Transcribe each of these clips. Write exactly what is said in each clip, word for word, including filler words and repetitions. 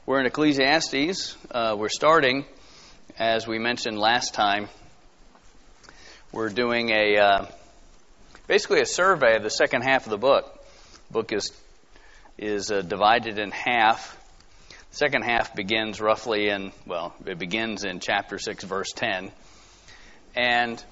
We're in Ecclesiastes. Uh, we're starting, as we mentioned last time, we're doing a uh, basically a survey of the second half of the book. The book is is uh, divided in half. The second half begins roughly in, well, it begins in chapter six, verse ten. And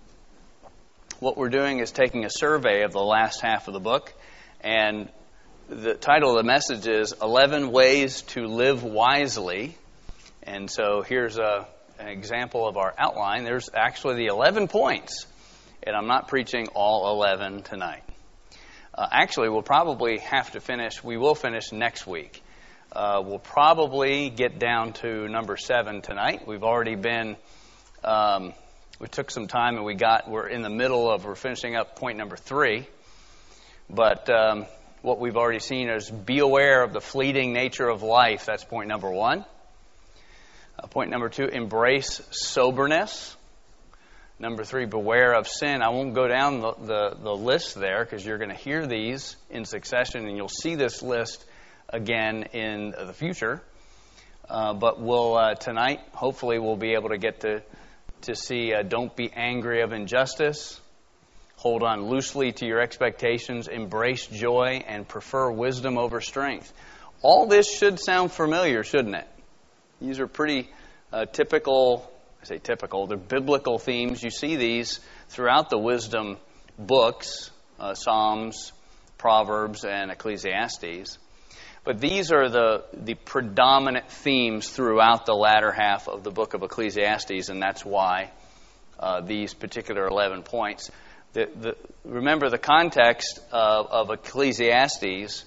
what we're doing is taking a survey of the last half of the book, and the title of the message is eleven Ways to Live Wisely. And so here's a, an example of our outline. There's actually the eleven points, and I'm not preaching all eleven tonight. Uh, actually, we'll probably have to finish, we will finish next week. Uh, we'll probably get down to number seven tonight. We've already been, um, we took some time and we got, we're in the middle of, we're finishing up point number three. But um, what we've already seen is be aware of the fleeting nature of life. That's point number one. Uh, point number two, embrace soberness. Number three, beware of sin. I won't go down the, the, the list there because you're going to hear these in succession and you'll see this list again in the future. Uh, but we'll uh, tonight, hopefully, we'll be able to get to, to see uh, don't be angry of injustice. Hold on loosely to your expectations, embrace joy, and prefer wisdom over strength. All this should sound familiar, shouldn't it? These are pretty uh, typical, I say typical, they're biblical themes. You see these throughout the wisdom books, uh, Psalms, Proverbs, and Ecclesiastes. But these are the, the predominant themes throughout the latter half of the book of Ecclesiastes, and that's why uh, these particular eleven points. The, the, remember, the context of, of Ecclesiastes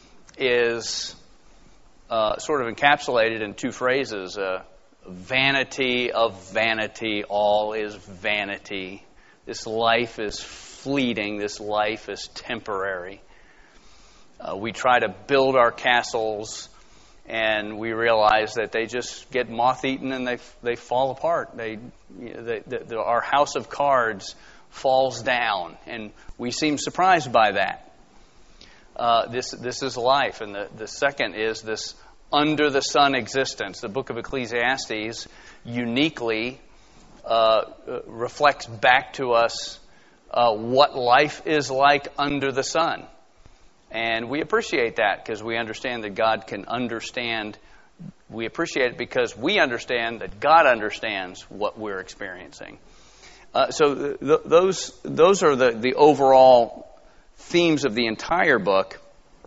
is uh, sort of encapsulated in two phrases. Uh, vanity of vanity, all is vanity. This life is fleeting. This life is temporary. Uh, we try to build our castles, and we realize that they just get moth-eaten and they they fall apart. They, you know, they, they, our house of cards falls down, and we seem surprised by that. Uh, this this is life, and the, the second is this under the sun existence. The book of Ecclesiastes uniquely uh, reflects back to us uh, what life is like under the sun. And we appreciate that because we understand that God can understand. We appreciate it because we understand that God understands what we're experiencing. Uh, so th- th- those those are the, the overall themes of the entire book.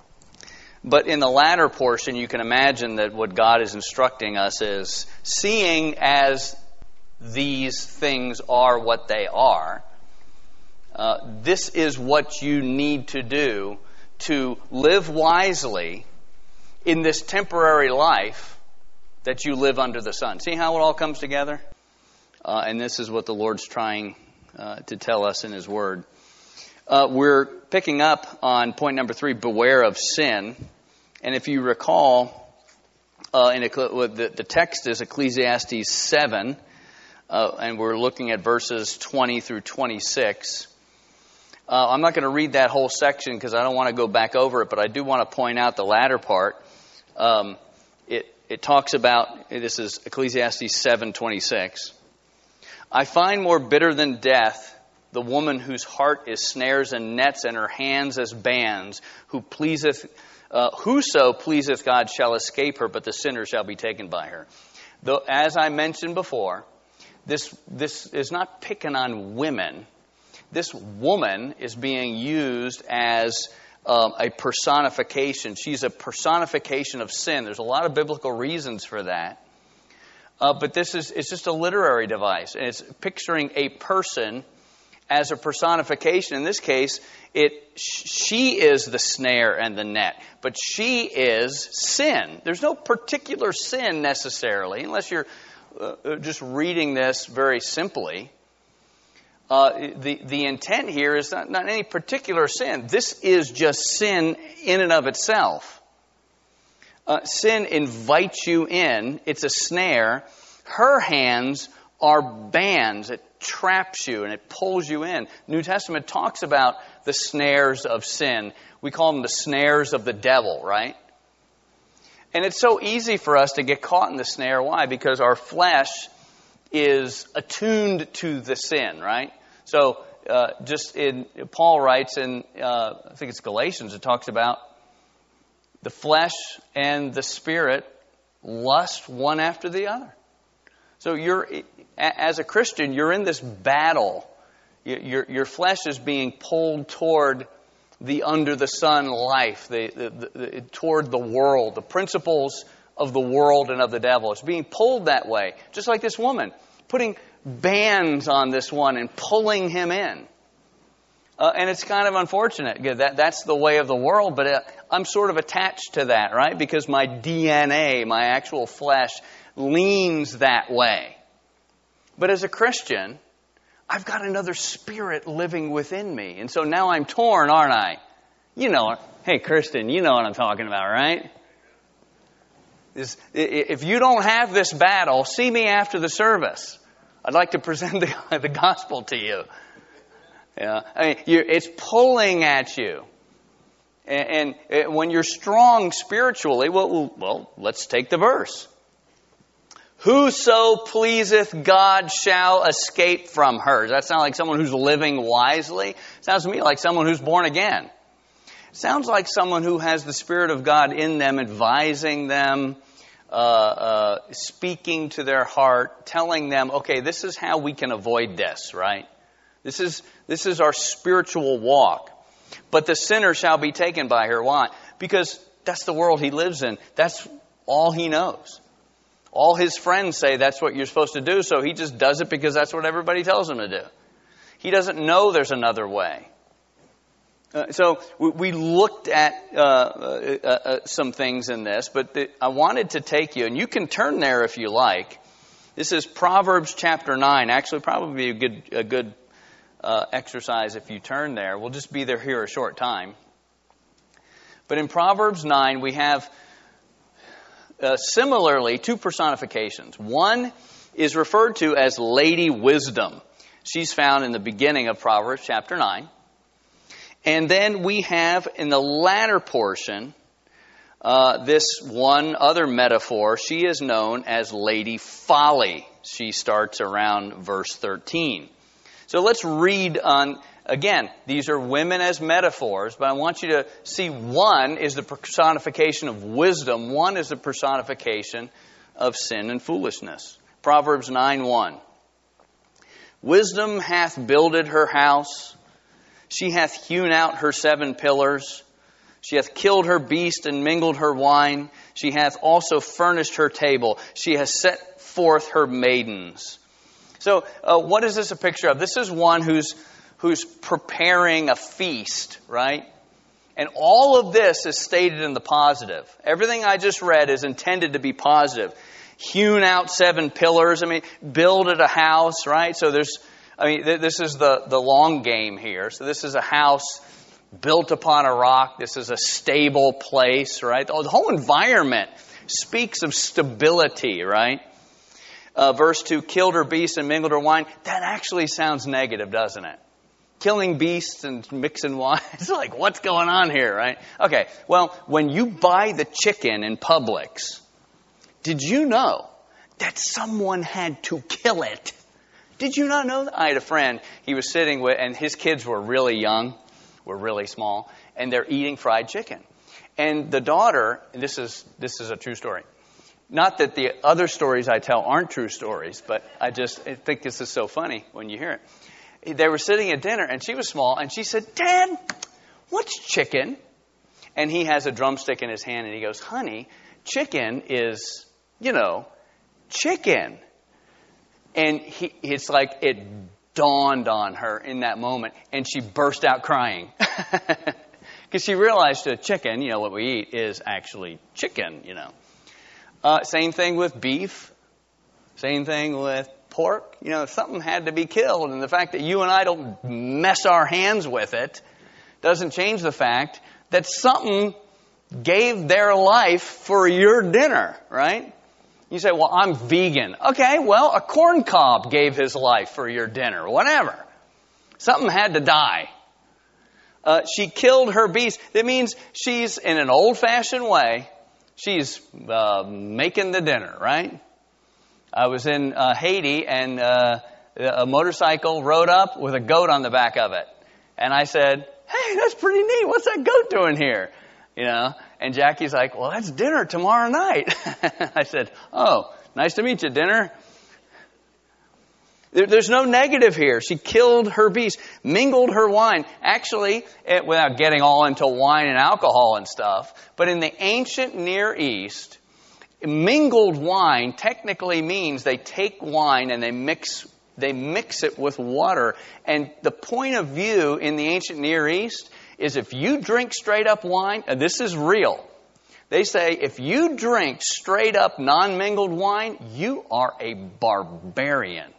But in the latter portion, you can imagine that what God is instructing us is seeing as these things are what they are. Uh, this is what you need to do to live wisely in this temporary life that you live under the sun. See how it all comes together? Uh, and this is what the Lord's trying uh, to tell us in His Word. Uh, we're picking up on point number three, beware of sin. And if you recall, uh, in the, the text is Ecclesiastes seven, uh, and we're looking at verses twenty through twenty-six. Uh, I'm not going to read that whole section because I don't want to go back over it, but I do want to point out the latter part. Um, it, it talks about, this is Ecclesiastes seven twenty-six. I find more bitter than death the woman whose heart is snares and nets and her hands as bands, who pleaseth, uh, whoso pleaseth God shall escape her, but the sinner shall be taken by her. Though, as I mentioned before, this this is not picking on women. This woman is being used as um, a personification. She's a personification of sin. There's a lot of biblical reasons for that. Uh, but this is it's just a literary device. And it's picturing a person as a personification. In this case, it she is the snare and the net. But she is sin. There's no particular sin necessarily, unless you're uh, just reading this very simply. Uh, the, the intent here is not, not any particular sin. This is just sin in and of itself. Uh, sin invites you in. It's a snare. Her hands are bands. It traps you and it pulls you in. New Testament talks about the snares of sin. We call them the snares of the devil, right? And it's so easy for us to get caught in the snare. Why? Because our flesh is attuned to the sin, right? So uh, just in, Paul writes in, uh, I think it's Galatians, it talks about the flesh and the spirit lust one after the other. So you're, as a Christian, you're in this battle. Your, your flesh is being pulled toward the under the sun life, the, the, the, toward the world, the principles of the world and of the devil. It's being pulled that way. Just like this woman, putting bands on this one and pulling him in. Uh, and it's kind of unfortunate. That, that's the way of the world, but uh, I'm sort of attached to that, right? Because my D N A, my actual flesh, leans that way. But as a Christian, I've got another spirit living within me. And so now I'm torn, aren't I? You know, hey, Kristen, you know what I'm talking about, right? Is, if you don't have this battle, see me after the service. I'd like to present the, the gospel to you. Yeah, I mean, you're, it's pulling at you. And, and when you're strong spiritually, well, well, let's take the verse. Whoso pleaseth God shall escape from her. Does that sound like someone who's living wisely? It sounds to me like someone who's born again. It sounds like someone who has the Spirit of God in them, advising them, uh, uh, speaking to their heart, telling them, okay, this is how we can avoid this, right? This is this is our spiritual walk. But the sinner shall be taken by her. Why? Because that's the world he lives in. That's all he knows. All his friends say that's what you're supposed to do, so he just does it because that's what everybody tells him to do. He doesn't know there's another way. Uh, so we, we looked at uh, uh, uh, some things in this, but the, I wanted to take you, and you can turn there if you like. This is Proverbs chapter nine. Actually, probably a good a good uh, exercise if you turn there. We'll just be there here a short time. But in Proverbs nine, we have uh, similarly two personifications. One is referred to as Lady Wisdom. She's found in the beginning of Proverbs chapter nine. And then we have in the latter portion uh, this one other metaphor. She is known as Lady Folly. She starts around verse thirteen. So let's read on, again, these are women as metaphors, but I want you to see one is the personification of wisdom, one is the personification of sin and foolishness. Proverbs nine one. Wisdom hath builded her house, she hath hewn out her seven pillars, she hath killed her beast and mingled her wine, she hath also furnished her table, she has set forth her maidens. So uh, what is this a picture of? This is one who's who's preparing a feast, right? And all of this is stated in the positive. Everything I just read is intended to be positive. Hewn out seven pillars. I mean, builded a house, right? So there's, I mean, th- this is the, the long game here. So this is a house built upon a rock. This is a stable place, right? The whole environment speaks of stability, right? Uh, verse two, killed her beasts and mingled her wine. That actually sounds negative, doesn't it? Killing beasts and mixing wine. It's like, what's going on here, right? Okay, well, when you buy the chicken in Publix, did you know that someone had to kill it? Did you not know that? I had a friend, he was sitting with, and his kids were really young, were really small, and they're eating fried chicken. And the daughter, and this is this is a true story. Not that the other stories I tell aren't true stories, but I just I think this is so funny when you hear it. They were sitting at dinner, and she was small, and she said, Dad, what's chicken? And he has a drumstick in his hand, and he goes, honey, chicken is, you know, chicken. And he, it's like it dawned on her in that moment, and she burst out crying. Because she realized that chicken, you know, what we eat is actually chicken, you know. Uh, same thing with beef. Same thing with pork. You know, something had to be killed. And the fact that you and I don't mess our hands with it doesn't change the fact that something gave their life for your dinner, right? You say, well, I'm vegan. Okay, well, a corn cob gave his life for your dinner. Whatever. Something had to die. Uh, she killed her beast. That means she's, in an old-fashioned way, She's uh, making the dinner, right? I was in uh, Haiti, and uh, a motorcycle rode up with a goat on the back of it. And I said, hey, that's pretty neat. What's that goat doing here? You know, and Jackie's like, well, that's dinner tomorrow night. I said, oh, nice to meet you, dinner. There, there's no negative here. She killed her beast, mingled her wine. Actually, it, without getting all into wine and alcohol and stuff, but in the ancient Near East, mingled wine technically means they take wine and they mix they mix it with water. And the point of view in the ancient Near East is if you drink straight up wine, and this is real, they say if you drink straight up non-mingled wine, you are a barbarian.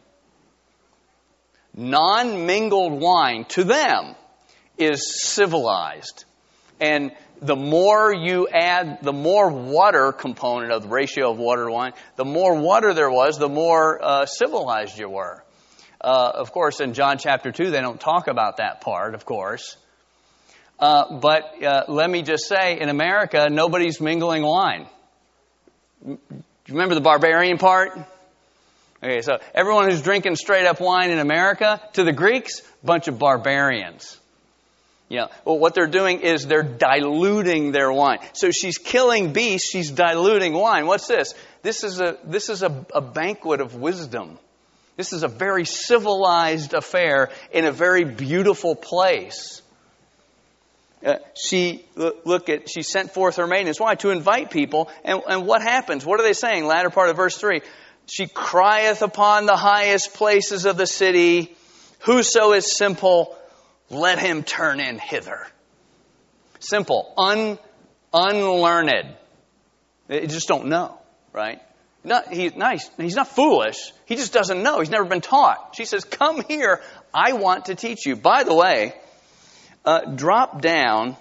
Non-mingled wine to them is civilized. And the more you add, the more water component of the ratio of water to wine, the more water there was, the more uh, civilized you were. Uh, of course, in John chapter two, they don't talk about that part, of course. Uh, but uh, let me just say, in America, nobody's mingling wine. Do you remember the barbarian part? Okay, so everyone who's drinking straight up wine in America, to the Greeks, bunch of barbarians. You know, well, what they're doing is they're diluting their wine. So she's killing beasts, she's diluting wine. What's this? This is a this is a, a banquet of wisdom. This is a very civilized affair in a very beautiful place. Uh, she look at she sent forth her maidens. Why? To invite people. And, and what happens? What are they saying? Latter part of verse three. She crieth upon the highest places of the city. Whoso is simple, let him turn in hither. Simple, un, unlearned. They just don't know, right? Not, he's nice. He's not foolish. He just doesn't know. He's never been taught. She says, come here. I want to teach you. By the way, uh, drop down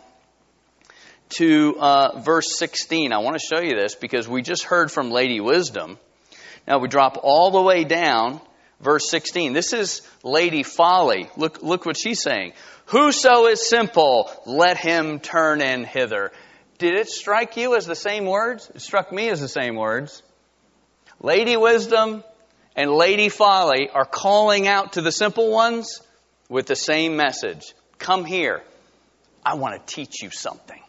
to uh, verse sixteen. I want to show you this because we just heard from Lady Wisdom. Now we drop all the way down, verse sixteen. This is Lady Folly. Look, look what she's saying. Whoso is simple, let him turn in hither. Did it strike you as the same words? It struck me as the same words. Lady Wisdom and Lady Folly are calling out to the simple ones with the same message. Come here. I want to teach you something.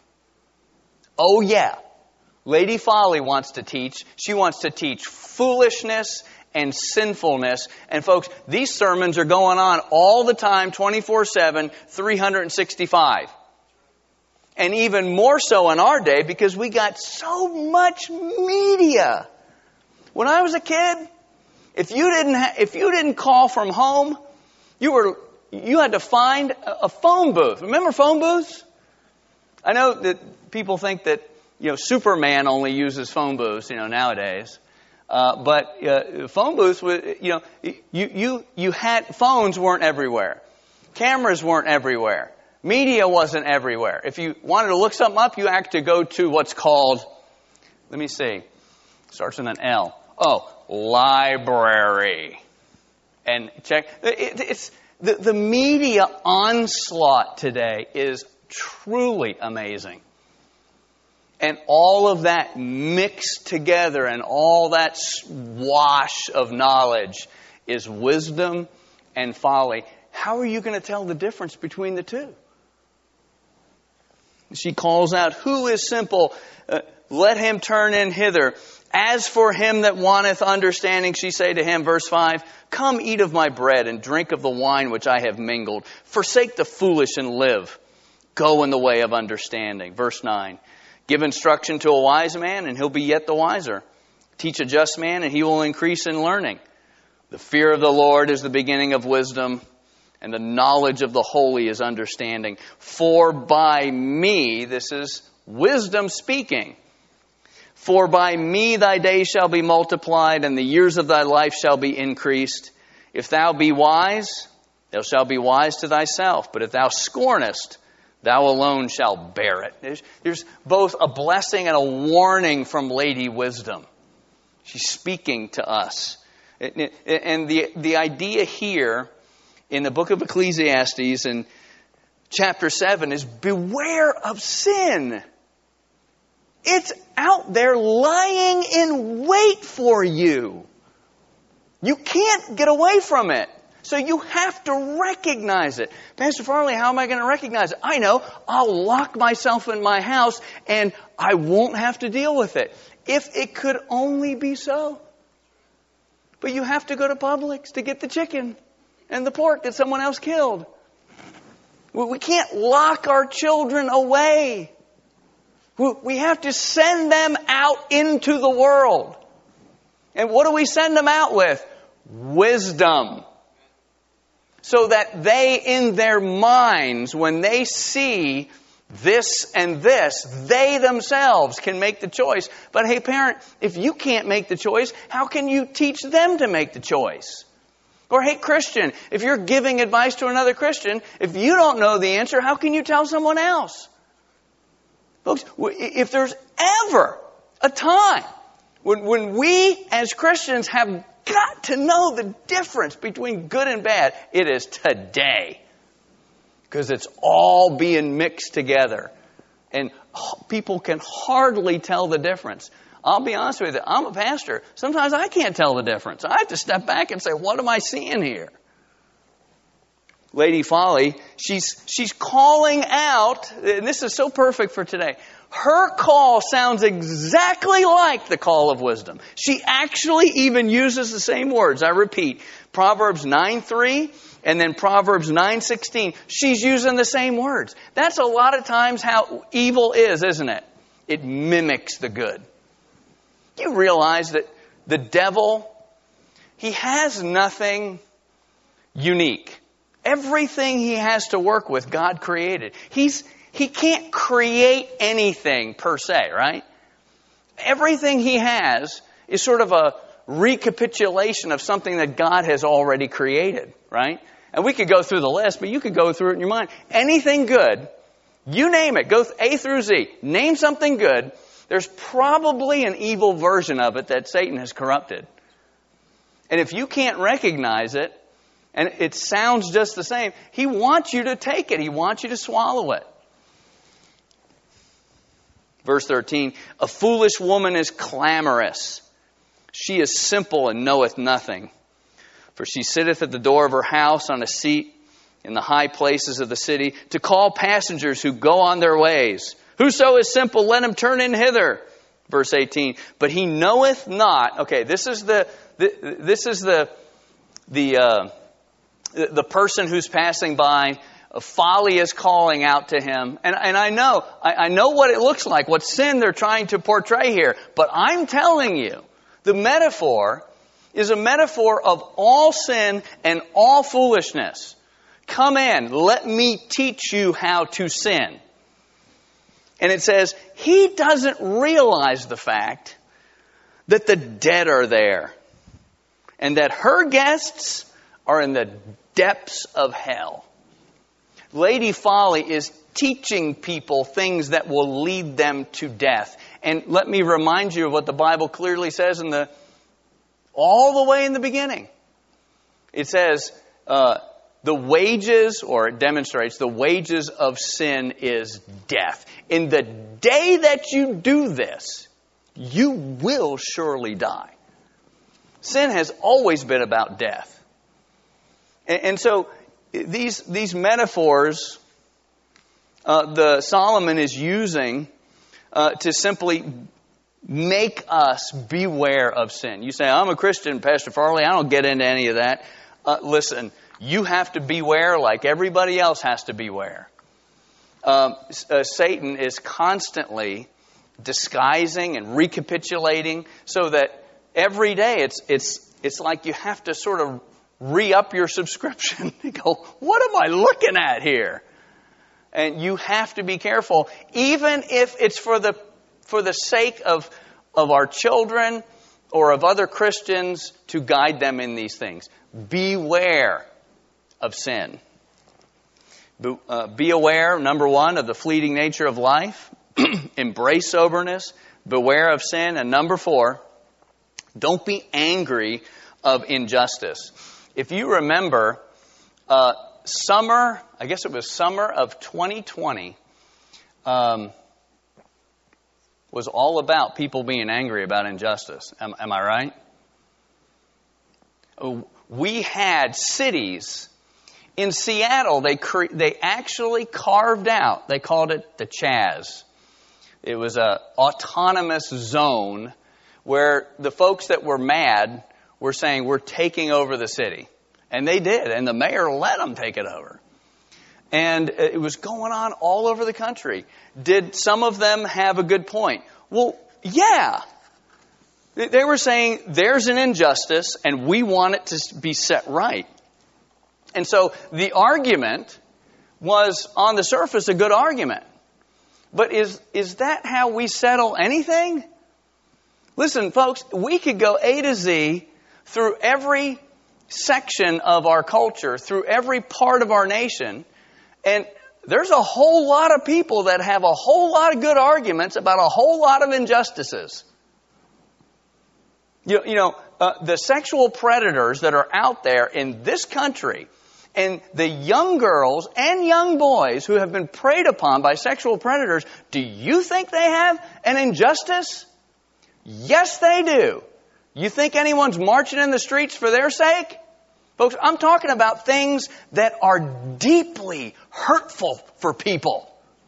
Oh yeah. Lady Folly wants to teach. She wants to teach foolishness and sinfulness. And folks, these sermons are going on all the time, twenty-four seven, three hundred sixty-five. And even more so in our day because we got so much media. When I was a kid, if you didn't ha- if you didn't call from home, you were you had to find a phone booth. Remember phone booths? I know that people think that you know Superman only uses phone booths, you know, nowadays. Uh, but uh, phone booths, you know, you you you had phones weren't everywhere, cameras weren't everywhere, media wasn't everywhere. If you wanted to look something up, you had to go to what's called, let me see, starts with an L. Oh, library, and check. It, it's the the media onslaught today is truly amazing. And all of that mixed together and all that wash of knowledge is wisdom and folly. How are you going to tell the difference between the two? She calls out, who is simple? Uh, let him turn in hither. As for him that wanteth understanding, she say to him, verse five, come eat of my bread and drink of the wine which I have mingled. Forsake the foolish and live. Go in the way of understanding. Verse nine. Give instruction to a wise man, and he'll be yet the wiser. Teach a just man, and he will increase in learning. The fear of the Lord is the beginning of wisdom, and the knowledge of the holy is understanding. For by me, this is wisdom speaking, for by me thy days shall be multiplied, and the years of thy life shall be increased. If thou be wise, thou shalt be wise to thyself. But if thou scornest, thou alone shalt bear it. There's, there's both a blessing and a warning from Lady Wisdom. She's speaking to us. And the, the idea here in the book of Ecclesiastes in chapter seven is beware of sin. It's out there lying in wait for you. You can't get away from it. So you have to recognize it. Pastor Farley, how am I going to recognize it? I know. I'll lock myself in my house and I won't have to deal with it. If it could only be so. But you have to go to Publix to get the chicken and the pork that someone else killed. We can't lock our children away. We have to send them out into the world. And what do we send them out with? Wisdom. So that they, in their minds, when they see this and this, they themselves can make the choice. But hey, parent, if you can't make the choice, how can you teach them to make the choice? Or hey, Christian, if you're giving advice to another Christian, if you don't know the answer, how can you tell someone else? Folks, if there's ever a time when, when we as Christians have got to know the difference between good and bad, it is today. Because it's all being mixed together. And people can hardly tell the difference. I'll be honest with you, I'm a pastor. Sometimes I can't tell the difference. I have to step back and say, what am I seeing here? Lady Folly, she's she's calling out, and this is so perfect for today. Her call sounds exactly like the call of wisdom. She actually even uses the same words. I repeat, Proverbs nine three and then Proverbs nine sixteen. She's using the same words. That's a lot of times how evil is, isn't it? It mimics the good. You realize that the devil, he has nothing unique. Everything he has to work with, God created. He's He can't create anything per se, right? Everything he has is sort of a recapitulation of something that God has already created, right? And we could go through the list, but you could go through it in your mind. Anything good, you name it, go A through Z, name something good, there's probably an evil version of it that Satan has corrupted. And if you can't recognize it, and it sounds just the same, he wants you to take it. He wants you to swallow it. Verse thirteen, a foolish woman is clamorous. She is simple and knoweth nothing. For she sitteth at the door of her house on a seat in the high places of the city to call passengers who go on their ways. Whoso is simple, let him turn in hither. Verse eighteen, but he knoweth not. Okay, this is the, the this is the the uh, the person who's passing by. Folly is calling out to him. And, and I know, I, I know what it looks like, what sin they're trying to portray here. But I'm telling you, the metaphor is a metaphor of all sin and all foolishness. Come in, let me teach you how to sin. And it says, he doesn't realize the fact that the dead are there. And that her guests are in the depths of hell. Lady Folly is teaching people things that will lead them to death. And let me remind you of what the Bible clearly says in the all the way in the beginning. It says, uh, the wages, or it demonstrates, the wages of sin is death. In the day that you do this, you will surely die. Sin has always been about death. And, and so These these metaphors, uh, the Solomon is using uh, to simply make us beware of sin. You say, I'm a Christian, Pastor Farley, I don't get into any of that. Uh, listen, you have to beware like everybody else has to beware. Um, uh, Satan is constantly disguising and recapitulating so that every day it's it's it's like you have to sort of re-up your subscription. You go, what am I looking at here? And you have to be careful, even if it's for the for the sake of of our children or of other Christians, to guide them in these things. Beware of sin. Be, uh, be aware, number one, of the fleeting nature of life. Embrace soberness. Beware of sin. And number four, don't be angry of injustice. If you remember, uh, summer, I guess it was summer of twenty twenty, um, was all about people being angry about injustice. Am, am I right? We had cities. In Seattle, they cre- they actually carved out, they called it the Chaz. It was an autonomous zone where the folks that were mad were saying, we're taking over the city. And they did, and the mayor let them take it over. And it was going on all over the country. Did some of them have a good point? Well, yeah. They were saying, there's an injustice, and we want it to be set right. And so the argument was, on the surface, a good argument. But is is that how we settle anything? Listen, folks, we could go A to Z through every section of our culture, through every part of our nation, and there's a whole lot of people that have a whole lot of good arguments about a whole lot of injustices. You, you know, uh, the sexual predators that are out there in this country, and the young girls and young boys who have been preyed upon by sexual predators, do you think they have an injustice? Yes, they do. You think anyone's marching in the streets for their sake? Folks, I'm talking about things that are deeply hurtful for people.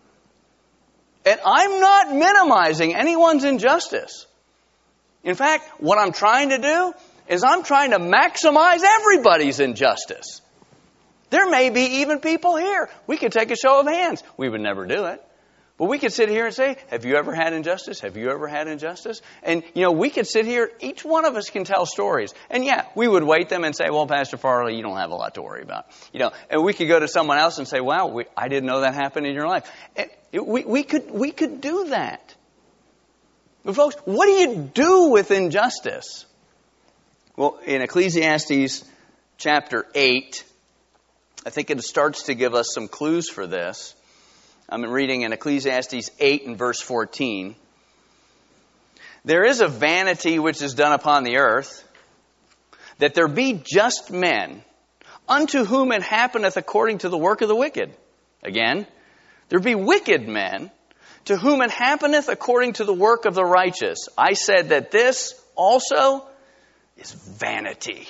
And I'm not minimizing anyone's injustice. In fact, what I'm trying to do is I'm trying to maximize everybody's injustice. There may be even people here. We could take a show of hands. We would never do it. But we could sit here and say, have you ever had injustice? Have you ever had injustice? And, you know, we could sit here, each one of us can tell stories. And yeah, we would weight them and say, well, Pastor Farley, you don't have a lot to worry about. You know, and we could go to someone else and say, wow, we, I didn't know that happened in your life. And it, we, we could, we could do that. But folks, what do you do with injustice? Well, in Ecclesiastes chapter eight, I think it starts to give us some clues for this. I'm reading in Ecclesiastes eight and verse fourteen. There is a vanity which is done upon the earth, that there be just men, unto whom it happeneth according to the work of the wicked. Again, there be wicked men, to whom it happeneth according to the work of the righteous. I said that this also is vanity.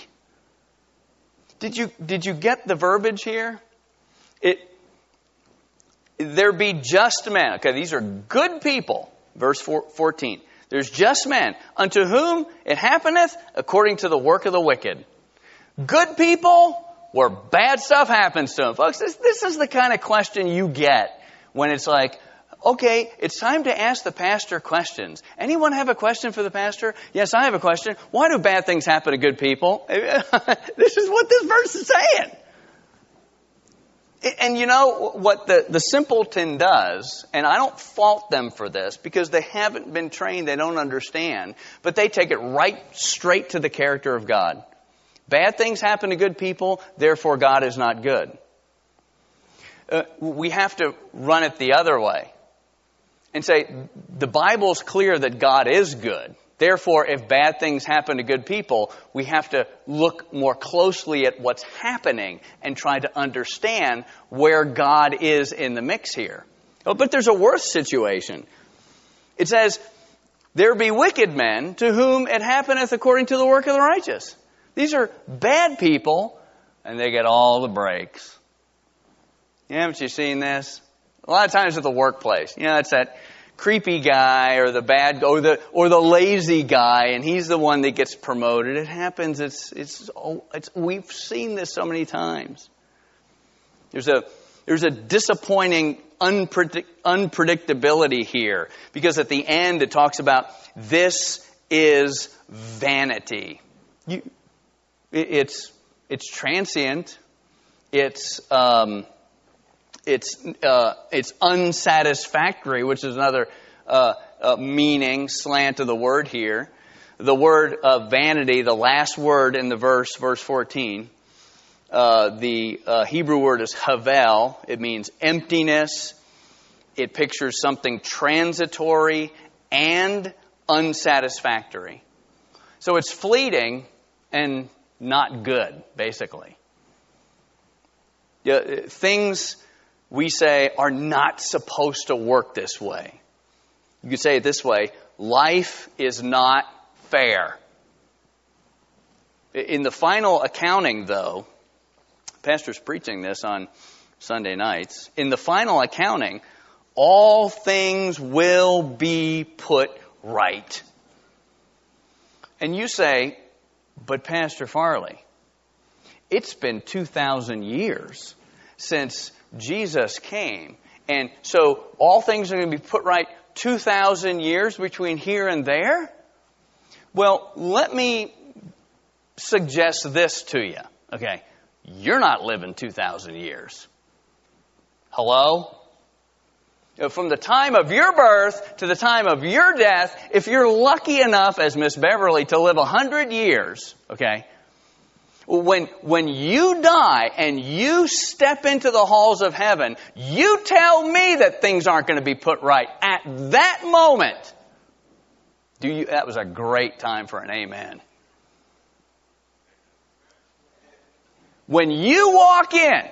Did you, did you get the verbiage here? It, there be just men. Okay, these are good people. Verse fourteen. There's just men, unto whom it happeneth according to the work of the wicked. Good people where bad stuff happens to them. Folks, this, this is the kind of question you get when it's like, okay, it's time to ask the pastor questions. Anyone have a question for the pastor? Yes, I have a question. Why do bad things happen to good people? This is what this verse is saying. And you know what the, the simpleton does, and I don't fault them for this because they haven't been trained, they don't understand, but they take it right straight to the character of God. Bad things happen to good people, therefore God is not good. Uh, we have to run it the other way and say, the Bible's clear that God is good. Therefore, if bad things happen to good people, we have to look more closely at what's happening and try to understand where God is in the mix here. Oh, but there's a worse situation. It says, there be wicked men to whom it happeneth according to the work of the righteous. These are bad people, and they get all the breaks. Yeah, haven't you seen this? A lot of times at the workplace. You know, it's that creepy guy or the bad or the or the lazy guy, and he's the one that gets promoted. It happens. It's it's it's we've seen this so many times. There's a there's a disappointing unpredict, unpredictability here, because at the end it talks about this is vanity. You, it, it's it's transient. It's um, It's uh, it's unsatisfactory, which is another uh, uh, meaning, slant of the word here. The word uh, vanity, the last word in the verse, verse fourteen, uh, the uh, Hebrew word is havel. It means emptiness. It pictures something transitory and unsatisfactory. So it's fleeting and not good, basically. Yeah, things we say are not supposed to work this way. You could say it this way: life is not fair. In the final accounting, though, Pastor's preaching this on Sunday nights. In the final accounting, all things will be put right. And you say, but Pastor Farley, it's been two thousand years since Jesus came. And so all things are going to be put right two thousand years between here and there? Well, let me suggest this to you. Okay, you're not living two thousand years. Hello? From the time of your birth to the time of your death, if you're lucky enough, as Miss Beverly, to live one hundred years, okay, when, when you die and you step into the halls of heaven, you tell me that things aren't going to be put right at that moment. Do you? That was a great time for an amen. When you walk in,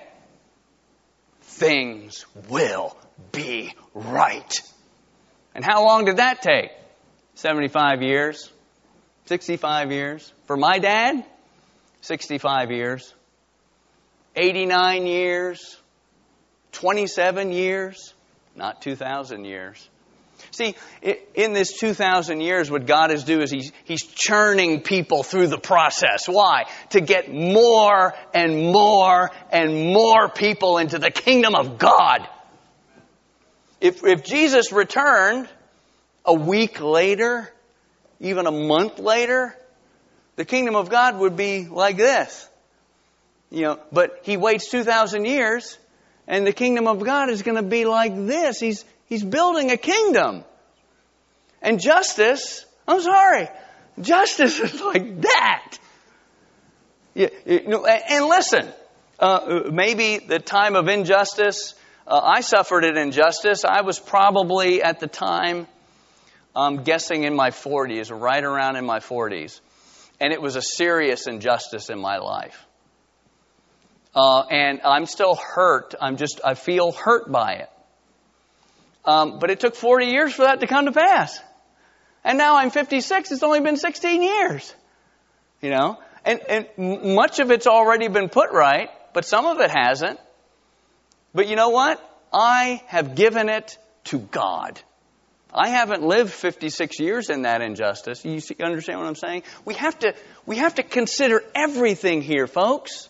things will be right. And how long did that take? seventy-five years? sixty-five years? For my dad, sixty-five years. eighty-nine years. twenty-seven years. Not two thousand years. See, in this two thousand years, what God is doing is He's, he's churning people through the process. Why? To get more and more and more people into the kingdom of God. If, if Jesus returned a week later, even a month later, the kingdom of God would be like this. You know, but He waits two thousand years, and the kingdom of God is going to be like this. He's He's building a kingdom. And justice, I'm sorry, justice is like that. You, you know, and listen, uh, maybe the time of injustice, uh, I suffered an injustice. I was probably at the time, I'm guessing in my forties, right around in my forties. And it was a serious injustice in my life. Uh, and I'm still hurt. I'm just, I feel hurt by it. Um, but it took forty years for that to come to pass. And now I'm fifty-six. It's only been sixteen years. You know? And, and much of it's already been put right, but some of it hasn't. But you know what? I have given it to God. I haven't lived fifty-six years in that injustice. You see, understand what I'm saying? We have to, we have to consider everything here, folks.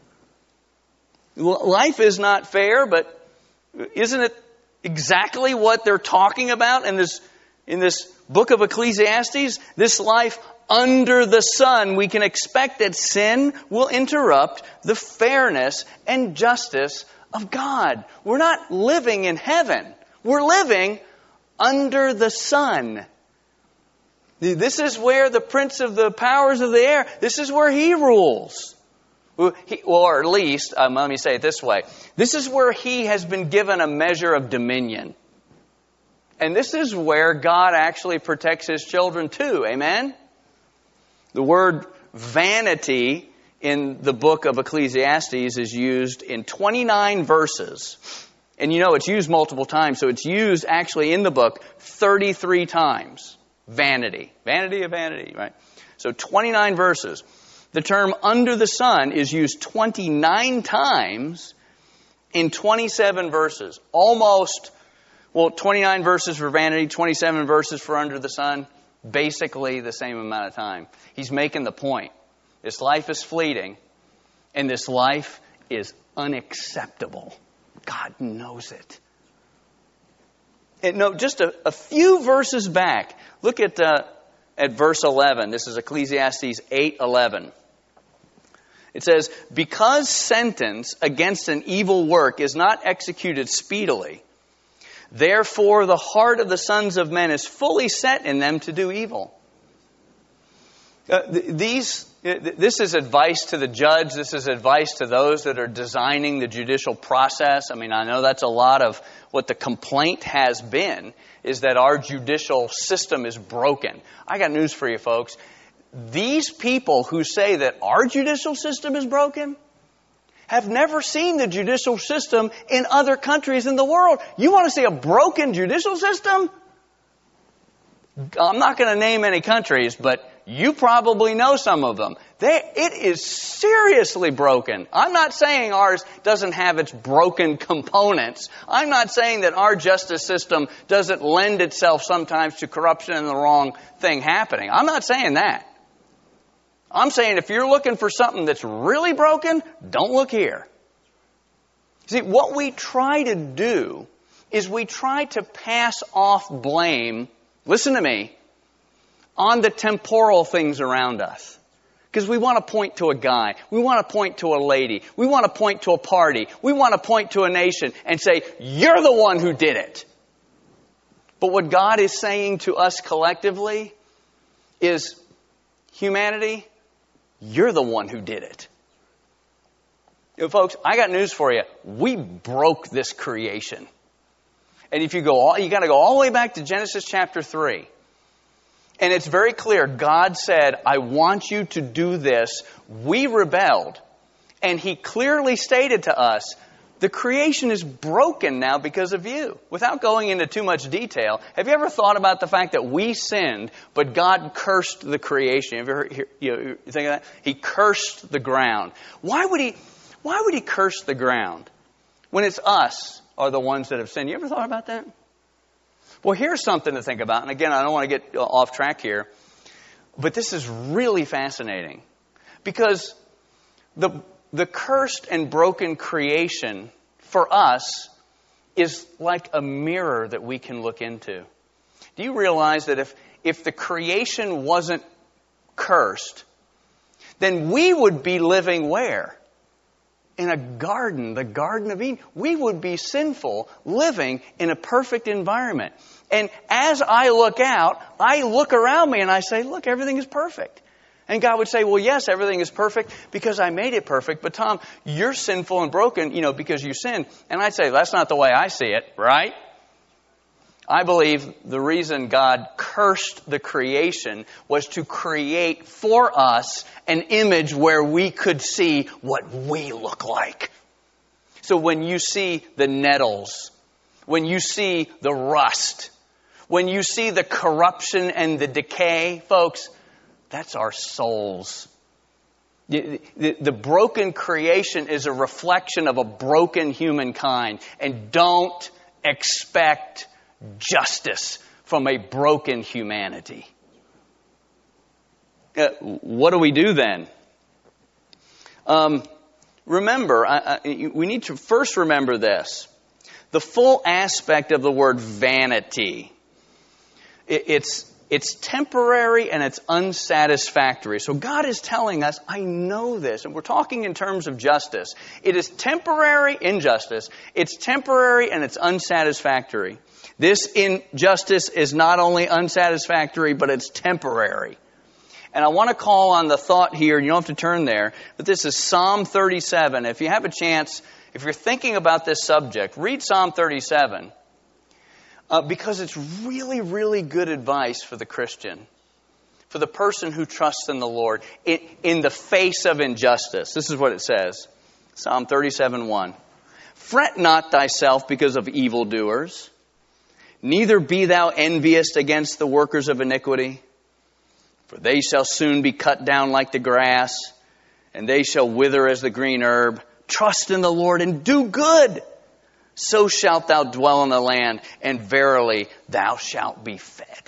Life is not fair, but isn't it exactly what they're talking about in this in this book of Ecclesiastes? This life under the sun, we can expect that sin will interrupt the fairness and justice of God. We're not living in heaven. We're living under the sun. This is where the prince of the powers of the air, this is where he rules. He, or at least, um, let me say it this way. This is where he has been given a measure of dominion. And this is where God actually protects His children too. Amen? The word vanity in the book of Ecclesiastes is used in twenty-nine verses. And you know it's used multiple times. So it's used actually in the book thirty-three times. Vanity. Vanity of vanity, right? So twenty-nine verses. The term under the sun is used twenty-nine times in twenty-seven verses. Almost, well, twenty-nine verses for vanity, twenty-seven verses for under the sun. Basically the same amount of time. He's making the point. This life is fleeting, and this life is unacceptable. God knows it. And no, just a, a few verses back, look at uh, at verse eleven. This is Ecclesiastes eight eleven. It says, because sentence against an evil work is not executed speedily, therefore the heart of the sons of men is fully set in them to do evil. Uh, th- these, th- this is advice to the judge. This is advice to those that are designing the judicial process. I mean, I know that's a lot of what the complaint has been, is that our judicial system is broken. I got news for you, folks. These people who say that our judicial system is broken have never seen the judicial system in other countries in the world. You want to see a broken judicial system? I'm not going to name any countries, but you probably know some of them. They, it is seriously broken. I'm not saying ours doesn't have its broken components. I'm not saying that our justice system doesn't lend itself sometimes to corruption and the wrong thing happening. I'm not saying that. I'm saying if you're looking for something that's really broken, don't look here. See, what we try to do is we try to pass off blame, listen to me, on the temporal things around us. Because we want to point to a guy. We want to point to a lady. We want to point to a party. We want to point to a nation and say, you're the one who did it. But what God is saying to us collectively is, humanity, you're the one who did it. You know, folks, I got news for you. We broke this creation. And if you go, all, you got to go all the way back to Genesis chapter three. And it's very clear. God said, I want you to do this. We rebelled. And He clearly stated to us, the creation is broken now because of you. Without going into too much detail, have you ever thought about the fact that we sinned, but God cursed the creation? Have you ever hear, you, know, you think of that? He cursed the ground. Why would He, why would He curse the ground when it's us are the ones that have sinned? You ever thought about that? Well, here's something to think about. And again, I don't want to get off track here. But this is really fascinating. Because the, the cursed and broken creation, for us, is like a mirror that we can look into. Do you realize that if, if the creation wasn't cursed, then we would be living where? In a garden, the Garden of Eden. We would be sinful, living in a perfect environment. And as I look out, I look around me and I say, look, everything is perfect. And God would say, well, yes, everything is perfect because I made it perfect. But Tom, you're sinful and broken, you know, because you sinned. And I'd say, that's not the way I see it, right? I believe the reason God cursed the creation was to create for us an image where we could see what we look like. So when you see the nettles, when you see the rust, when you see the corruption and the decay, folks, that's our souls. The, the, the broken creation is a reflection of a broken humankind. And don't expect justice from a broken humanity. Uh, what do we do then? Um, remember, I, I, we need to first remember this. The full aspect of the word vanity. It, it's, it's temporary and it's unsatisfactory. So God is telling us, I know this. And we're talking in terms of justice. It is temporary injustice. It's temporary and it's unsatisfactory. This injustice is not only unsatisfactory, but it's temporary. And I want to call on the thought here, and you don't have to turn there, but this is Psalm thirty-seven. If you have a chance, if you're thinking about this subject, read Psalm thirty-seven. Uh, because it's really, really good advice for the Christian, for the person who trusts in the Lord, in, in the face of injustice. This is what it says, Psalm thirty-seven one. Fret not thyself because of evildoers, neither be thou envious against the workers of iniquity. For they shall soon be cut down like the grass, and they shall wither as the green herb. Trust in the Lord and do good. So shalt thou dwell in the land, and verily thou shalt be fed.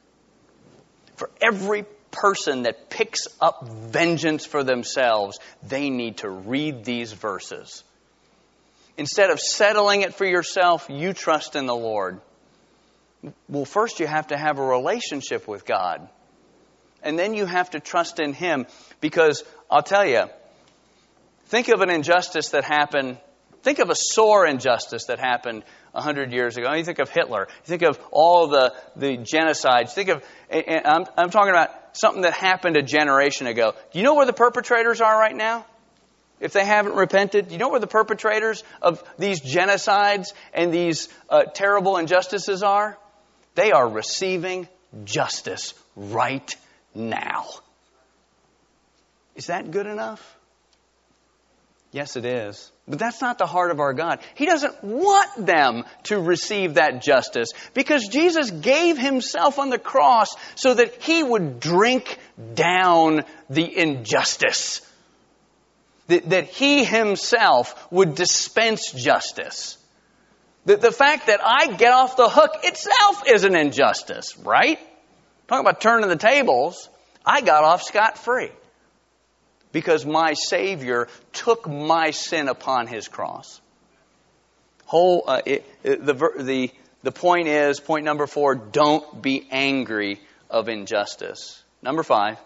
For every person that picks up vengeance for themselves, they need to read these verses. Instead of settling it for yourself, you trust in the Lord. Well, first you have to have a relationship with God. And then you have to trust in Him. Because I'll tell you, think of an injustice that happened. Think of a sore injustice that happened a hundred years ago. You think of Hitler. You think of all the, the genocides. Think of, and I'm, I'm talking about something that happened a generation ago. Do you know where the perpetrators are right now? If they haven't repented, do you know where the perpetrators of these genocides and these uh, terrible injustices are? They are receiving justice right now. Is that good enough? Yes, it is. But that's not the heart of our God. He doesn't want them to receive that justice because Jesus gave himself on the cross so that he would drink down the injustice. That, that he himself would dispense justice. The, the fact that I get off the hook itself is an injustice, right? Talking about turning the tables, I got off scot-free. Because my Savior took my sin upon his cross. Whole, uh, it, it, the, the, the point is, point number four, don't be angry of injustice. Number five,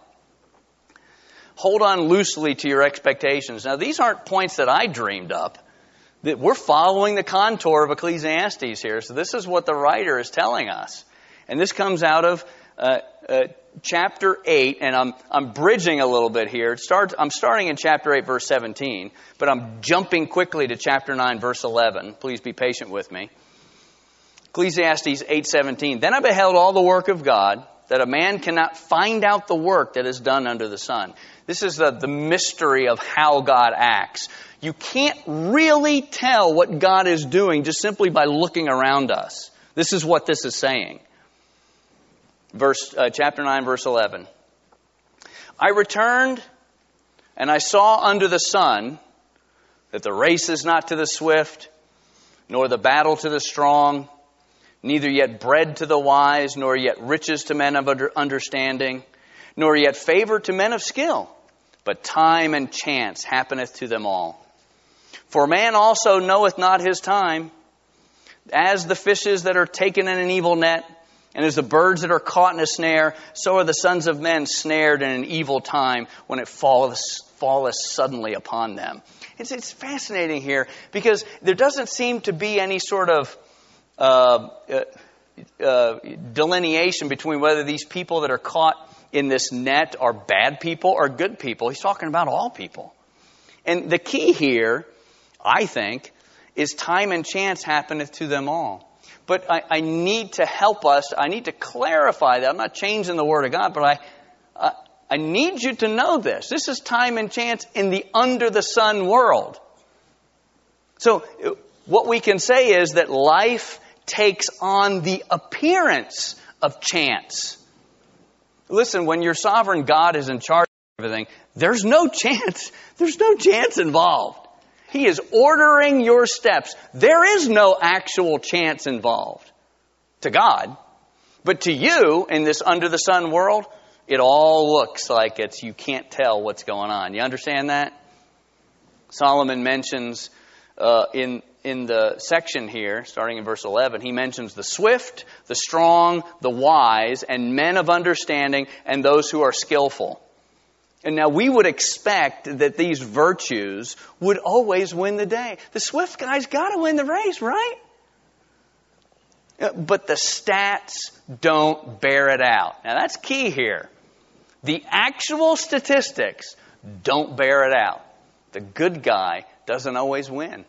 hold on loosely to your expectations. Now, these aren't points that I dreamed up. That we're following the contour of Ecclesiastes here. So this is what the writer is telling us. And this comes out of uh, uh, chapter eight, and I'm I'm bridging a little bit here. It starts. I'm starting in chapter eight, verse seventeen, but I'm jumping quickly to chapter nine, verse eleven. Please be patient with me. Ecclesiastes eight seventeen. Then I beheld all the work of God, that a man cannot find out the work that is done under the sun. This is the, the mystery of how God acts. You can't really tell what God is doing just simply by looking around us. This is what this is saying. Verse, uh, chapter nine, verse eleven. I returned, and I saw under the sun that the race is not to the swift, nor the battle to the strong, neither yet bread to the wise, nor yet riches to men of understanding, nor yet favor to men of skill, but time and chance happeneth to them all. For man also knoweth not his time, as the fishes that are taken in an evil net, and as the birds that are caught in a snare, so are the sons of men snared in an evil time when it falleth, falleth suddenly upon them. It's, it's fascinating here because there doesn't seem to be any sort of uh, uh, uh, delineation between whether these people that are caught in this net are bad people or good people. He's talking about all people. And the key here, I think, is time and chance happeneth to them all. But I, I need to help us. I need to clarify that. I'm not changing the Word of God, but I, I, I need you to know this. This is time and chance in the under the sun world. So what we can say is that life takes on the appearance of chance. Listen, when your sovereign God is in charge of everything, there's no chance. There's no chance involved. He is ordering your steps. There is no actual chance involved to God. But to you, in this under the sun world, it all looks like it's, you can't tell what's going on. You understand that? Solomon mentions uh, in, in the section here, starting in verse eleven, he mentions the swift, the strong, the wise, and men of understanding, and those who are skillful. And now we would expect that these virtues would always win the day. The swift guy's got to win the race, right? But the stats don't bear it out. Now that's key here. The actual statistics don't bear it out. The good guy doesn't always win.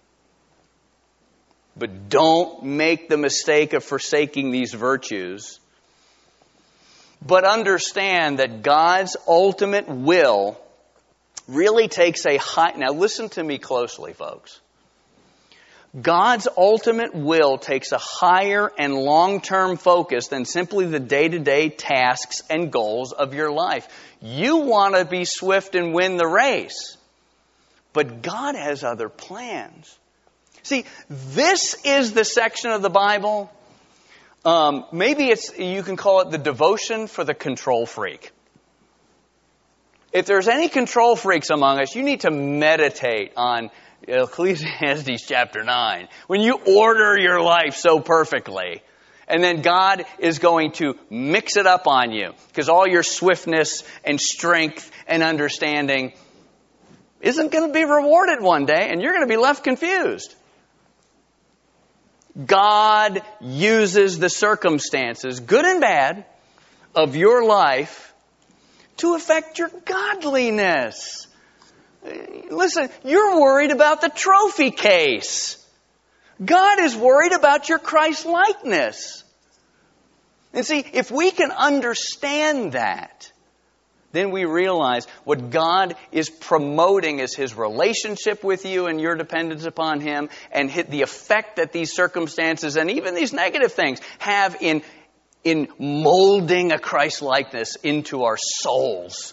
But don't make the mistake of forsaking these virtues. But understand that God's ultimate will really takes a high... Now listen to me closely, folks. God's ultimate will takes a higher and long-term focus than simply the day-to-day tasks and goals of your life. You want to be swift and win the race. But God has other plans. See, this is the section of the Bible... Um, maybe it's, you can call it the devotion for the control freak. If there's any control freaks among us, you need to meditate on Ecclesiastes chapter nine. When you order your life so perfectly, and then God is going to mix it up on you, because all your swiftness and strength and understanding isn't going to be rewarded one day, and you're going to be left confused. God uses the circumstances, good and bad, of your life to affect your godliness. Listen, you're worried about the trophy case. God is worried about your Christ-likeness. And see, if we can understand that, then we realize what God is promoting is His relationship with you and your dependence upon Him, and the effect that these circumstances and even these negative things have in, in molding a Christ-likeness into our souls.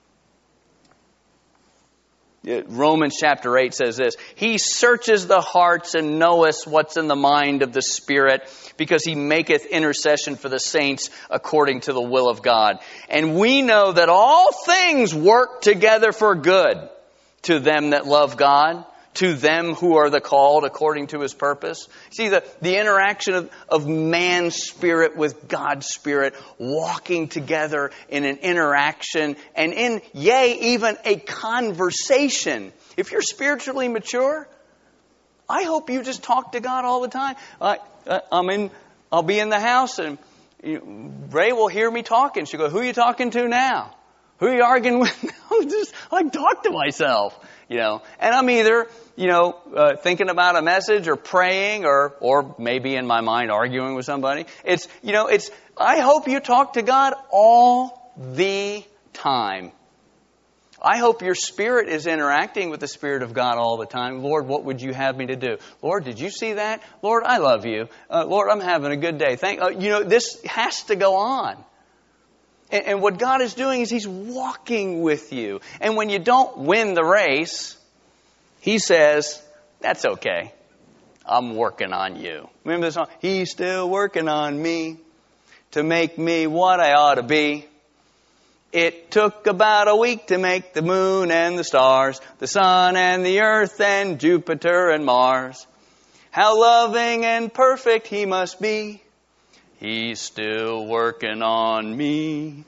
Romans chapter eight says this, He searches the hearts and knoweth what's in the mind of the Spirit, because He maketh intercession for the saints according to the will of God. And we know that all things work together for good to them that love God, to them who are the called according to His purpose. See, the, the interaction of, of man's spirit with God's Spirit walking together in an interaction and in, yea, even a conversation. If you're spiritually mature, I hope you just talk to God all the time. I, I'm in, I'll be in the house and you know, Ray will hear me talking. She'll go, who are you talking to now? Who are you arguing with? I'm just, I talk to myself, you know. And I'm either, you know, uh, thinking about a message or praying or, or maybe in my mind arguing with somebody. It's, you know, it's, I hope you talk to God all the time. I hope your spirit is interacting with the Spirit of God all the time. Lord, what would you have me to do? Lord, did you see that? Lord, I love you. Uh, Lord, I'm having a good day. Thank, uh, you know, this has to go on. And, and what God is doing is He's walking with you. And when you don't win the race, He says, that's okay. I'm working on you. Remember the song? He's still working on me to make me what I ought to be. It took about a week to make the moon and the stars, the sun and the earth and Jupiter and Mars. How loving and perfect He must be. He's still working on me.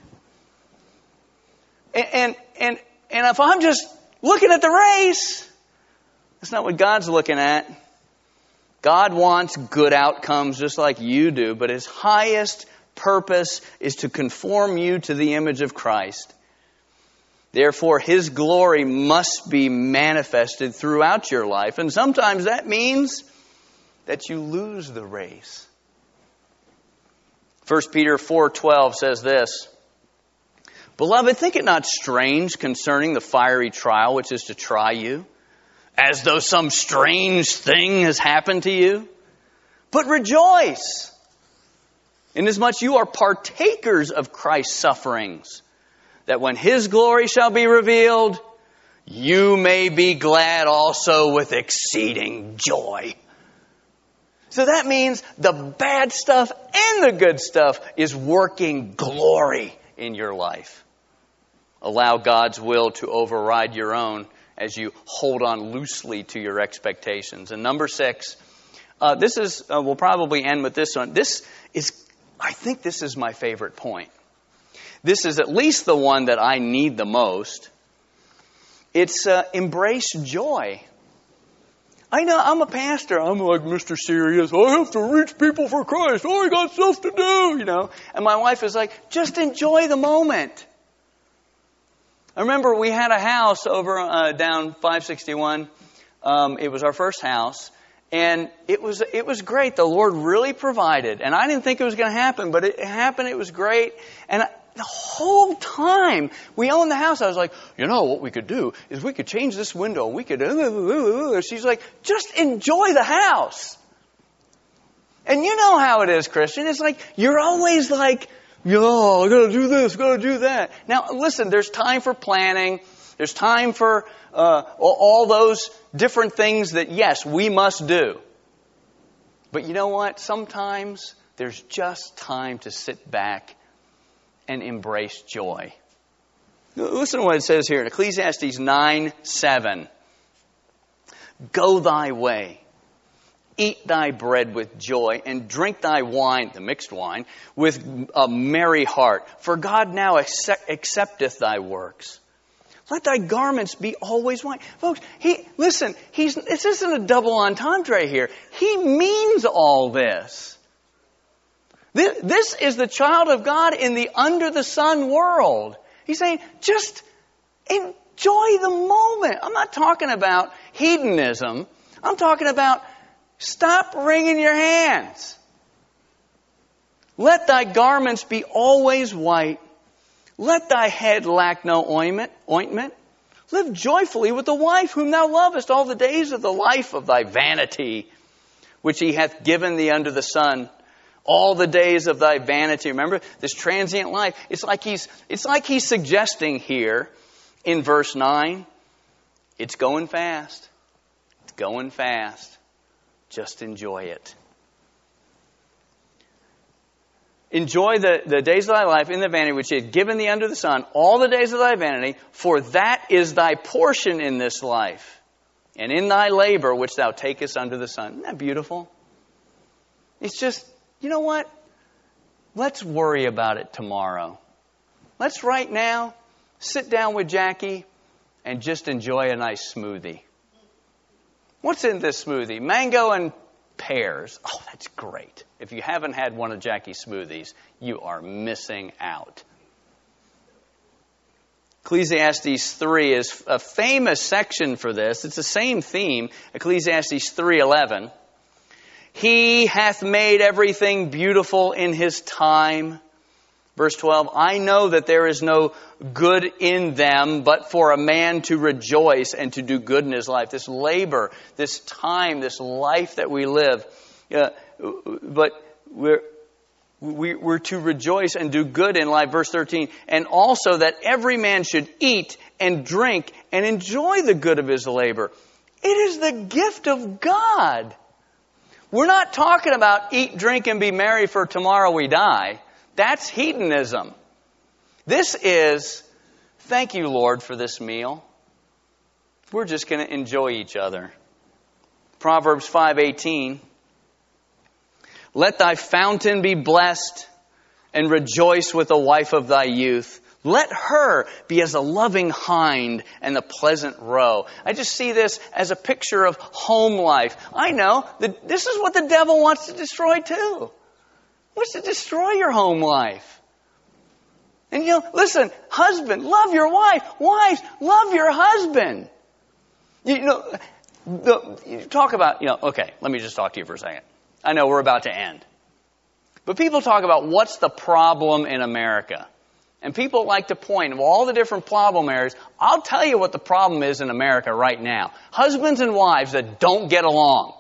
And, and, and, and if I'm just looking at the race, that's not what God's looking at. God wants good outcomes just like you do, but His highest purpose is to conform you to the image of Christ. Therefore, His glory must be manifested throughout your life. And sometimes that means that you lose the race. First Peter four twelve says this, Beloved, think it not strange concerning the fiery trial which is to try you, as though some strange thing has happened to you. But rejoice, inasmuch you are partakers of Christ's sufferings, that when His glory shall be revealed, you may be glad also with exceeding joy. So that means the bad stuff and the good stuff is working glory in your life. Allow God's will to override your own as you hold on loosely to your expectations. And number six, uh, this is, uh, we'll probably end with this one. This is, I think this is my favorite point. This is at least the one that I need the most. It's uh, embrace joy. I know, I'm a pastor. I'm like Mister Serious. I have to reach people for Christ. Oh, I got stuff to do, you know. And my wife is like, just enjoy the moment. I remember we had a house over uh, down five sixty-one. Um, it was our first house. And it was it was great. The Lord really provided. And I didn't think it was going to happen, but it happened. It was great. And I, the whole time we owned the house, I was like, you know, what we could do is we could change this window. We could... She's like, just enjoy the house. And you know how it is, Christian. It's like, you're always like, you know, I got to do this, got to do that. Now, listen, there's time for planning. There's time for uh, all those different things that, yes, we must do. But you know what? Sometimes there's just time to sit back and embrace joy. Listen to what it says here in Ecclesiastes nine seven. Go thy way, eat thy bread with joy, and drink thy wine, the mixed wine, with a merry heart. For God now accept, accepteth thy works. Let thy garments be always white. Folks, he listen, he's this isn't a double entendre here. He means all this. This, this is the child of God in the under the sun world. He's saying, just enjoy the moment. I'm not talking about hedonism. I'm talking about stop wringing your hands. Let thy garments be always white. Let thy head lack no ointment. ointment. Live joyfully with the wife whom thou lovest all the days of the life of thy vanity, which he hath given thee under the sun. All the days of thy vanity. Remember, this transient life. It's like he's, it's like he's suggesting here in verse nine, it's going fast. It's going fast. Just enjoy it. Enjoy the, the days of thy life in the vanity which he hath given thee under the sun, all the days of thy vanity, for that is thy portion in this life, and in thy labor which thou takest under the sun. Isn't that beautiful? It's just, you know what? Let's worry about it tomorrow. Let's right now sit down with Jackie and just enjoy a nice smoothie. What's in this smoothie? Mango and pears. Oh, that's great. If you haven't had one of Jackie's smoothies, you are missing out. Ecclesiastes three is a famous section for this. It's the same theme. Ecclesiastes three eleven. He hath made everything beautiful in his time. Verse twelve, I know that there is no good in them, but for a man to rejoice and to do good in his life. This labor, this time, this life that we live. Uh, but we're, we, we're to rejoice and do good in life. Verse thirteen, and also that every man should eat and drink and enjoy the good of his labor. It is the gift of God. We're not talking about eat, drink, and be merry for tomorrow we die. That's hedonism. This is, thank you, Lord, for this meal. We're just going to enjoy each other. Proverbs five eighteen. Let thy fountain be blessed, and rejoice with the wife of thy youth. Let her be as a loving hind and the pleasant roe. I just see this as a picture of home life. I know that this is what the devil wants to destroy too. Wants to destroy your home life. And you know, listen, husband, love your wife. Wives, love your husband. You know, the, you talk about, you know, okay, let me just talk to you for a second. I know we're about to end. But people talk about what's the problem in America. And people like to point of all the different problem areas. I'll tell you what the problem is in America right now. Husbands and wives that don't get along.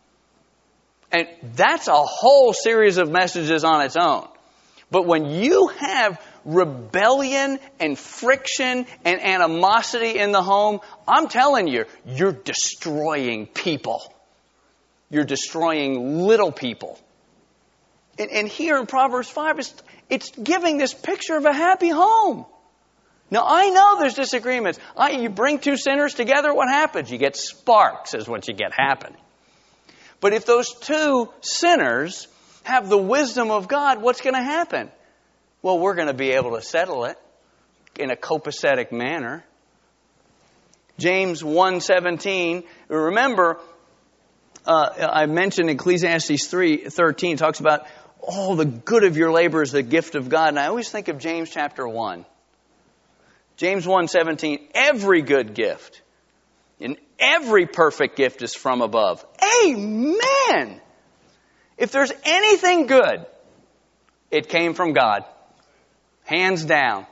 And that's a whole series of messages on its own. But when you have rebellion and friction and animosity in the home, I'm telling you, you're destroying people. You're destroying little people. And, and here in Proverbs five, it's, it's giving this picture of a happy home. Now, I know there's disagreements. I, you bring two sinners together, what happens? You get sparks is what you get happening. But if those two sinners have the wisdom of God, what's going to happen? Well, we're going to be able to settle it in a copacetic manner. James one seventeen, remember, uh, I mentioned Ecclesiastes three thirteen, talks about all the good of your labor is the gift of God. And I always think of James chapter one. James one seventeen, every good gift and every perfect gift is from above. Amen! If there's anything good, it came from God. Hands down.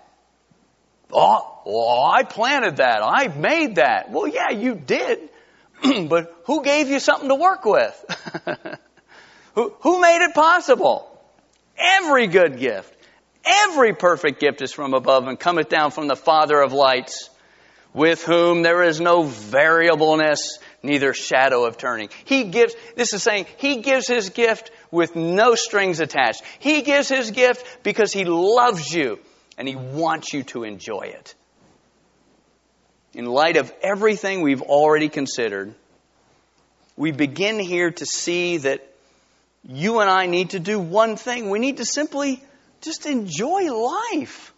Oh, oh, I planted that. I made that. Well, yeah, you did. But who gave you something to work with? who, who made it possible? Every good gift, every perfect gift is from above and cometh down from the Father of lights, with whom there is no variableness, neither shadow of turning. He gives, this is saying, He gives His gift with no strings attached. He gives His gift because He loves you and He wants you to enjoy it. In light of everything we've already considered, we begin here to see that you and I need to do one thing. We need to simply just enjoy life.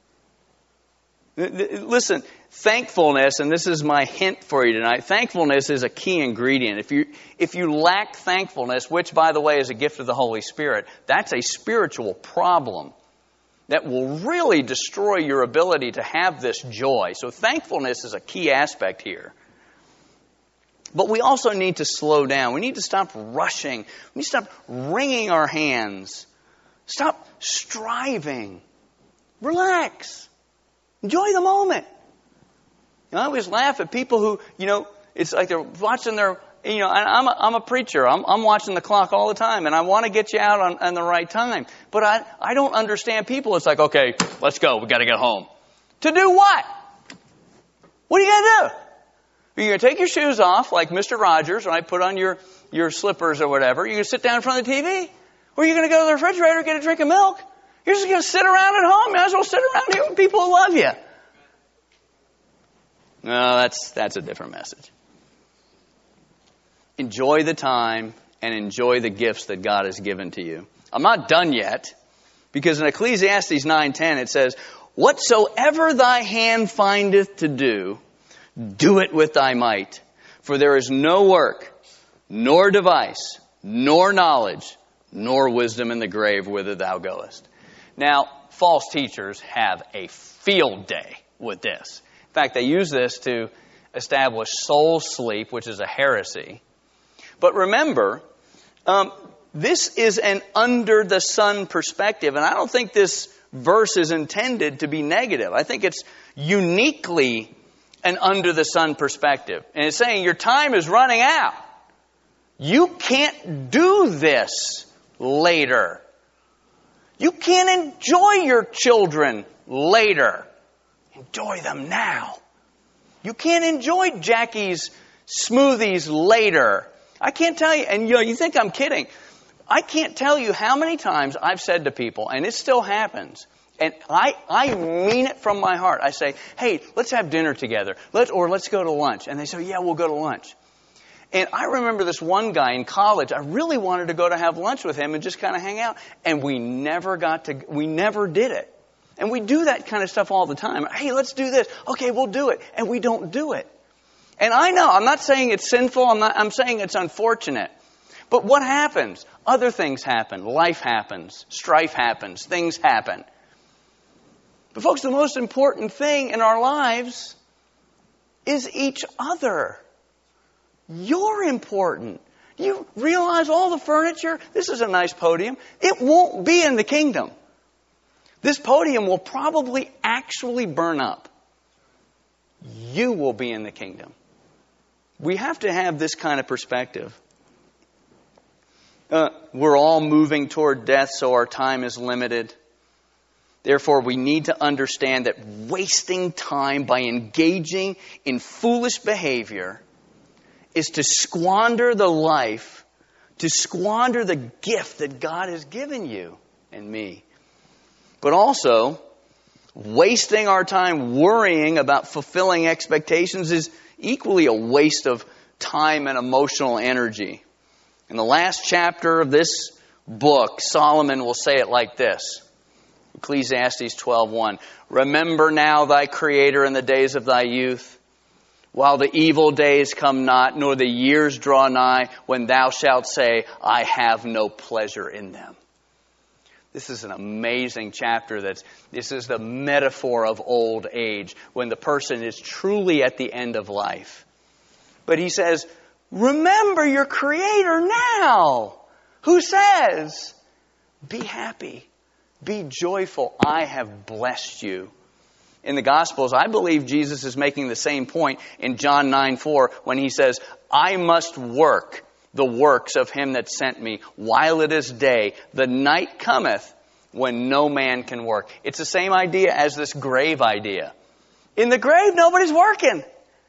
Listen, thankfulness, and this is my hint for you tonight, thankfulness is a key ingredient. If you if you lack thankfulness, which, by the way, is a gift of the Holy Spirit, that's a spiritual problem that will really destroy your ability to have this joy. So thankfulness is a key aspect here. But we also need to slow down. We need to stop rushing. We need to stop wringing our hands. Stop striving. Relax. Enjoy the moment. You know, I always laugh at people who, you know, it's like they're watching their, you know, I'm a, I'm a preacher. I'm, I'm watching the clock all the time, and I want to get you out on, on the right time. But I, I don't understand people. It's like, okay, let's go. We got to get home. To do what? What are you going to do? Are you going to take your shoes off like Mister Rogers, right? Put on your, your slippers or whatever. You're going to sit down in front of the T V? Or are you going to go to the refrigerator and get a drink of milk? You're just going to sit around at home. You might as well sit around here with people who love you. No, that's that's a different message. Enjoy the time and enjoy the gifts that God has given to you. I'm not done yet, because in Ecclesiastes nine ten it says, "Whatsoever thy hand findeth to do, do it with thy might. For there is no work, nor device, nor knowledge, nor wisdom in the grave whither thou goest." Now, false teachers have a field day with this. In fact, they use this to establish soul sleep, which is a heresy. But remember, um, this is an under-the-sun perspective, and I don't think this verse is intended to be negative. I think it's uniquely an under-the-sun perspective. And it's saying your time is running out. You can't do this later. You can't enjoy your children later. Enjoy them now. You can't enjoy Jackie's smoothies later. I can't tell you, and you know, you think I'm kidding. I can't tell you how many times I've said to people, and it still happens, and I, I mean it from my heart. I say, hey, let's have dinner together, let's, or let's go to lunch. And they say, yeah, we'll go to lunch. And I remember this one guy in college, I really wanted to go to have lunch with him and just kind of hang out. And we never got to, we never did it. And we do that kind of stuff all the time. Hey, let's do this. Okay, we'll do it. And we don't do it. And I know, I'm not saying it's sinful, I'm not, I'm saying it's unfortunate. But what happens? Other things happen. Life happens. Strife happens. Things happen. But folks, the most important thing in our lives is each other. You're important. You realize all the furniture? This is a nice podium. It won't be in the kingdom. This podium will probably actually burn up. You will be in the kingdom. We have to have this kind of perspective. Uh, we're all moving toward death, so our time is limited. Therefore, we need to understand that wasting time by engaging in foolish behavior is to squander the life, to squander the gift that God has given you and me. But also, wasting our time worrying about fulfilling expectations is equally a waste of time and emotional energy. In the last chapter of this book, Solomon will say it like this. Ecclesiastes twelve one. "Remember now thy Creator in the days of thy youth, while the evil days come not, nor the years draw nigh, when thou shalt say, I have no pleasure in them." This is an amazing chapter. That's, this is the metaphor of old age, when the person is truly at the end of life. But he says, remember your Creator now, who says, be happy, be joyful, I have blessed you. In the Gospels, I believe Jesus is making the same point in John nine four when he says, I must work the works of him that sent me while it is day. The night cometh when no man can work. It's the same idea as this grave idea. In the grave, nobody's working.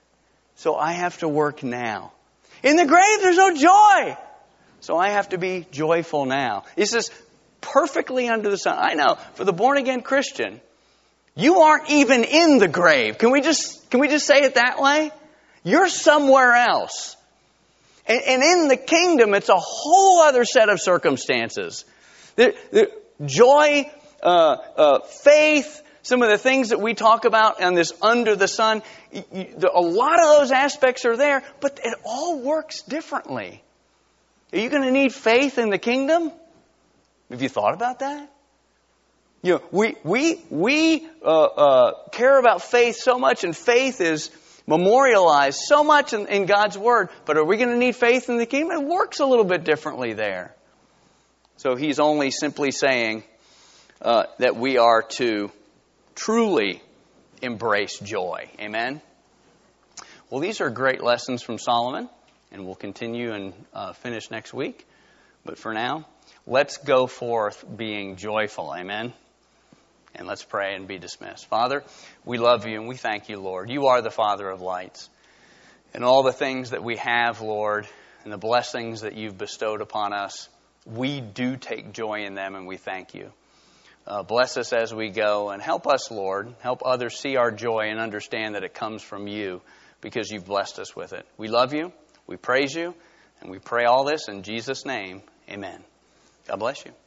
So I have to work now. In the grave, there's no joy. So I have to be joyful now. This is perfectly under the sun. I know, for the born-again Christian, you aren't even in the grave. Can we just, can we just say it that way? You're somewhere else. And, and in the kingdom, it's a whole other set of circumstances. The, the joy, uh, uh, faith, some of the things that we talk about on this under the sun, you, you, the, a lot of those aspects are there, but it all works differently. Are you going to need faith in the kingdom? Have you thought about that? You know, we we we uh, uh, care about faith so much, and faith is memorialized so much in, in God's Word. But are we going to need faith in the kingdom? It works a little bit differently there. So he's only simply saying uh, that we are to truly embrace joy. Amen? Well, these are great lessons from Solomon, and we'll continue and uh, finish next week. But for now, let's go forth being joyful. Amen? And let's pray and be dismissed. Father, we love you and we thank you, Lord. You are the Father of lights. And all the things that we have, Lord, and the blessings that you've bestowed upon us, we do take joy in them and we thank you. Uh, bless us as we go and help us, Lord. Help others see our joy and understand that it comes from you because you've blessed us with it. We love you, we praise you, and we pray all this in Jesus' name. Amen. God bless you.